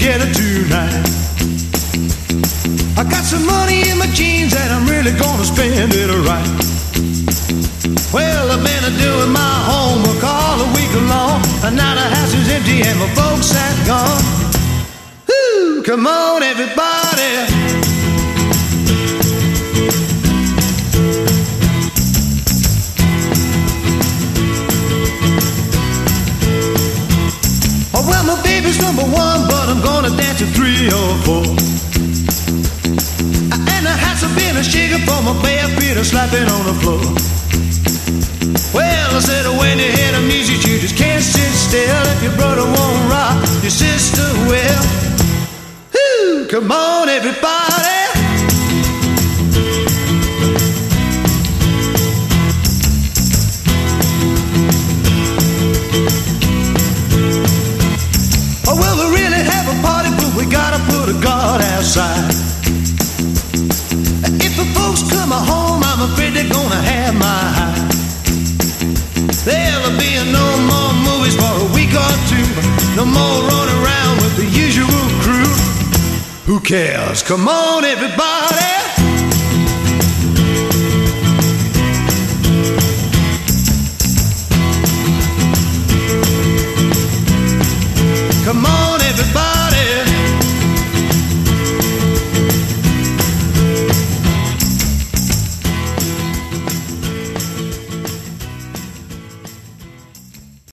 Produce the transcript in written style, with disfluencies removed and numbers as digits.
together tonight. I got some money in my jeans and I'm really gonna spend it right. Well, I've been doing my homework all a week long, and now the house is empty and my folks have gone. Woo, come on everybody. Oh, well, my baby's number one, but I'm gonna dance to 3 or 4. And the house will be a shaker for my bare feet are slapping on the floor. Well, I said when you hear the music, you just can't sit still. If your brother won't rock, your sister will. Woo, come on everybody. Oh, well, we really have a party, but we gotta put a guard outside. If the folks come home, I'm afraid they're gonna have my hide. There'll be no more movies for a week or two. No more running around with the usual crew. Who cares? Come on everybody.